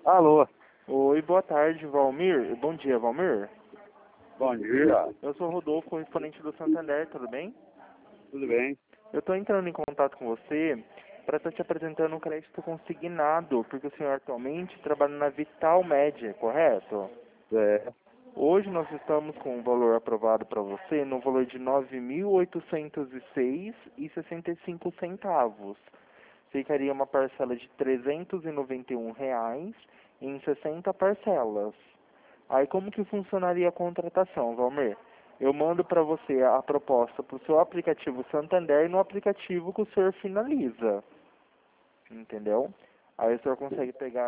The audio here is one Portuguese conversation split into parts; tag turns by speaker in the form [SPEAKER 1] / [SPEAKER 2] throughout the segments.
[SPEAKER 1] Alô,
[SPEAKER 2] Oi, boa tarde, Valmir. Bom dia, Valmir.
[SPEAKER 1] bom dia,
[SPEAKER 2] Eu sou o Rodolfo, correspondente do Santander, tudo bem?
[SPEAKER 1] tudo bem?
[SPEAKER 2] Eu estou entrando em contato com você para estar te apresentando um crédito consignado, porque o senhor atualmente trabalha na Vital Média, correto?
[SPEAKER 1] É,
[SPEAKER 2] Hoje nós estamos com um valor aprovado para você no valor de R$ 9.806,65. Ficaria uma parcela de R$ 391 em 60 parcelas. Aí como que funcionaria a contratação, Valmir? Eu mando para você a proposta para o seu aplicativo Santander e no aplicativo que o senhor finaliza, entendeu? Aí o senhor consegue pegar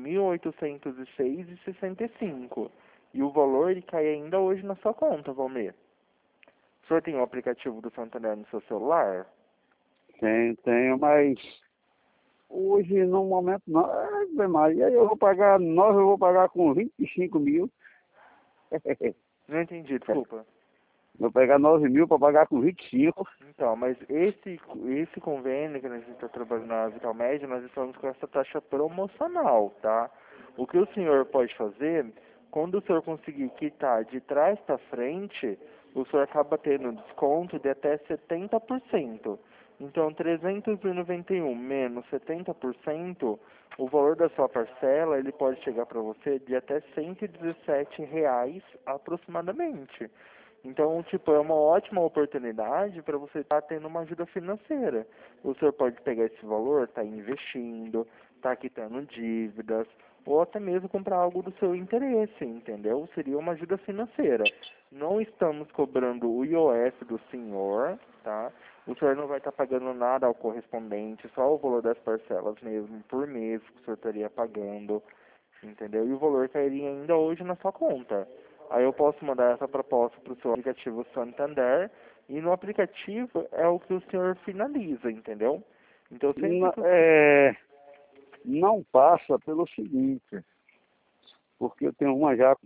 [SPEAKER 2] 9.806,65 e o valor ele cai ainda hoje na sua conta, Valmir. O senhor tem o aplicativo do Santander no seu celular?
[SPEAKER 1] tenho, mas hoje no momento não. Ave Maria, eu vou pagar, eu vou pagar com 25 mil.
[SPEAKER 2] Não entendi, desculpa.
[SPEAKER 1] Vou pegar 9 mil para pagar com 25.
[SPEAKER 2] Então, mas esse convênio que a gente está trabalhando na Vital Média, nós estamos com essa taxa promocional, tá? O que o senhor pode fazer, quando o senhor conseguir quitar de trás para frente, o senhor acaba tendo desconto de até 70%. Então, 391 menos 70%, o valor da sua parcela, ele pode chegar para você de até R$ 117 aproximadamente. Então, tipo, é uma ótima oportunidade para você estar tendo uma ajuda financeira. O senhor pode pegar esse valor, estar investindo, estar quitando dívidas, ou até mesmo comprar algo do seu interesse, entendeu? Seria uma ajuda financeira. Não estamos cobrando o IOF do senhor, tá? O senhor não vai estar pagando nada ao correspondente, só o valor das parcelas mesmo, por mês que o senhor estaria pagando, entendeu? E o valor cairia ainda hoje na sua conta. Aí eu posso mandar essa proposta para o seu aplicativo Santander e no aplicativo é o que o senhor finaliza, entendeu? Então sempre que
[SPEAKER 1] Não passa pelo seguinte, porque eu tenho uma já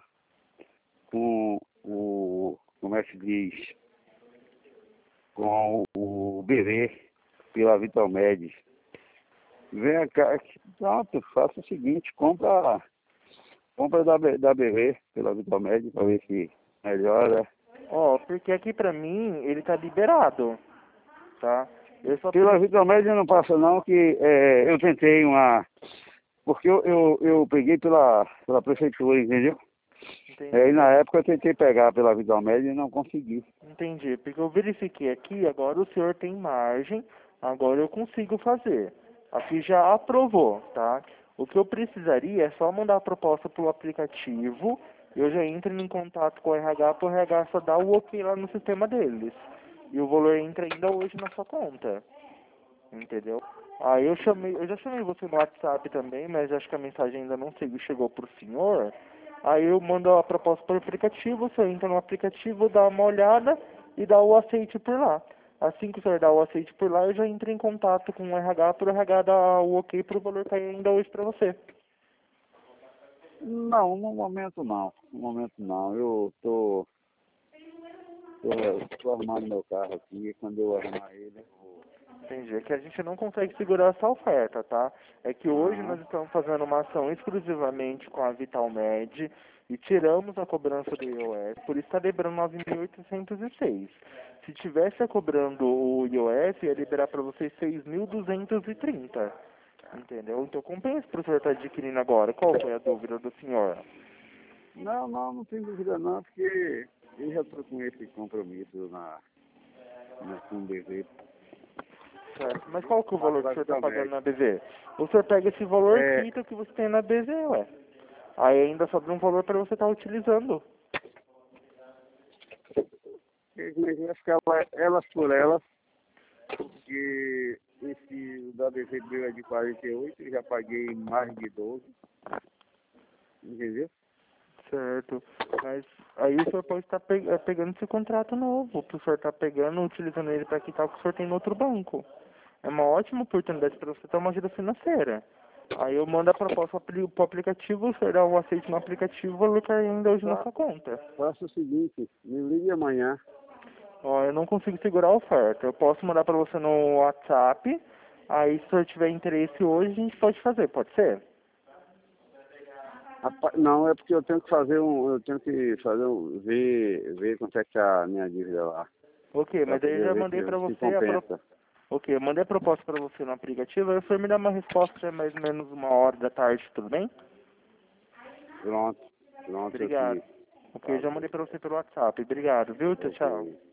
[SPEAKER 1] com o, como é que se diz, com o BV pela Vital Med. Vem cá, pronto, faça o seguinte, compra da BV pela Vital Med para ver se melhora.
[SPEAKER 2] Ó, porque aqui pra mim ele tá liberado, tá? Eu só
[SPEAKER 1] Pela
[SPEAKER 2] preciso...
[SPEAKER 1] Vital Med não passa não, que eu tentei porque eu peguei pela prefeitura, entendeu? E
[SPEAKER 2] Entendi.
[SPEAKER 1] na época eu tentei pegar pela Vital Med e não consegui.
[SPEAKER 2] Entendi, porque eu verifiquei aqui, agora o senhor tem margem, agora eu consigo fazer. Aqui já aprovou, tá? O que eu precisaria é só mandar a proposta pro aplicativo, eu já entro em contato com o RH, pro RH só dar o ok lá no sistema deles. E o valor entra ainda hoje na sua conta, entendeu? Aí eu já chamei você no WhatsApp também, mas acho que a mensagem ainda não chegou pro senhor. Aí eu mando a proposta para o aplicativo, você entra no aplicativo, dá uma olhada e dá o aceite por lá. Assim que o senhor dá o aceite por lá, eu já entro em contato com o RH, para o RH dar o ok para o valor cair ainda hoje para você.
[SPEAKER 1] Não, no momento não. No momento não. Eu tô arrumando meu carro aqui, quando eu arrumar ele, eu vou.
[SPEAKER 2] Entendi. É que a gente não consegue segurar essa oferta, tá? É que hoje
[SPEAKER 1] Ah,
[SPEAKER 2] nós estamos fazendo uma ação exclusivamente com a Vital Med e tiramos a cobrança do IOS, por isso está liberando 9.806. Se tivesse cobrando o IOS, ia liberar para vocês 6.230. Entendeu? Então compensa para o senhor estar adquirindo agora. Qual foi a dúvida do senhor?
[SPEAKER 1] não tem dúvida não, porque eu já tô com esse compromisso com o bebê.
[SPEAKER 2] Certo. Mas qual que é o valor que o senhor está pagando
[SPEAKER 1] Basicamente.
[SPEAKER 2] na BV? O senhor pega esse valor,
[SPEAKER 1] É,
[SPEAKER 2] quita o que você tem na BV, ué. Aí ainda sobra um valor para você estar utilizando.
[SPEAKER 1] mas eu acho que elas por elas, porque esse da BV meu é de 48, eu já paguei mais de 12, entendeu?
[SPEAKER 2] Certo. Mas aí o senhor pode estar pegando esse contrato novo, para o senhor estar pegando, utilizando ele para quitar o que o senhor tem no outro banco. É uma ótima oportunidade para você ter uma ajuda financeira. Aí eu mando a proposta para o aplicativo, o senhor dá o aceite no aplicativo, o valor cai ainda hoje na sua conta.
[SPEAKER 1] Faça o seguinte, me ligue amanhã.
[SPEAKER 2] Ó, eu não consigo segurar a oferta. Eu posso mandar para você no WhatsApp. Aí se o senhor tiver interesse hoje, a gente pode fazer, pode ser?
[SPEAKER 1] Não, é porque eu tenho que fazer ver quanto é que tá a minha dívida lá.
[SPEAKER 2] Ok,
[SPEAKER 1] Pra
[SPEAKER 2] mas aí eu
[SPEAKER 1] poder
[SPEAKER 2] já
[SPEAKER 1] ver
[SPEAKER 2] mandei pra
[SPEAKER 1] se
[SPEAKER 2] você
[SPEAKER 1] compensa.
[SPEAKER 2] Ok, eu mandei a proposta pra você no aplicativo, aí o senhor me dá uma resposta é mais ou menos 1 hora da tarde, tudo bem?
[SPEAKER 1] Pronto, eu
[SPEAKER 2] Obrigado.
[SPEAKER 1] te
[SPEAKER 2] Ok,
[SPEAKER 1] falo.
[SPEAKER 2] já mandei pra você pelo WhatsApp. Obrigado, viu? Tchau, tchau.
[SPEAKER 1] Ok.